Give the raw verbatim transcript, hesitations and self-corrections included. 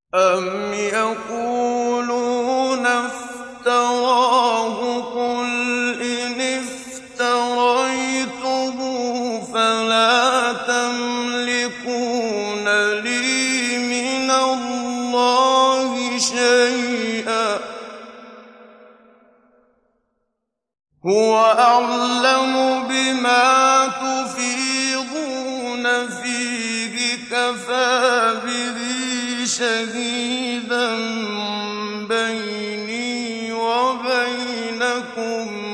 أَمْ يَقُولُونَ افْتَرَاهُ ۖ قُلْ إِنِ افْتَرَيْتُهُ فَلَا تَمْلِكُونَ لِي مِنَ اللَّهِ شَيْئًا ۖ هُوَ أَعْلَمُ بِمَا تُفِيضُونَ فِيهِ ۖ كَفَىٰ بِهِ شَهِيدًا بَيْنِي وَبَيْنَكُمْ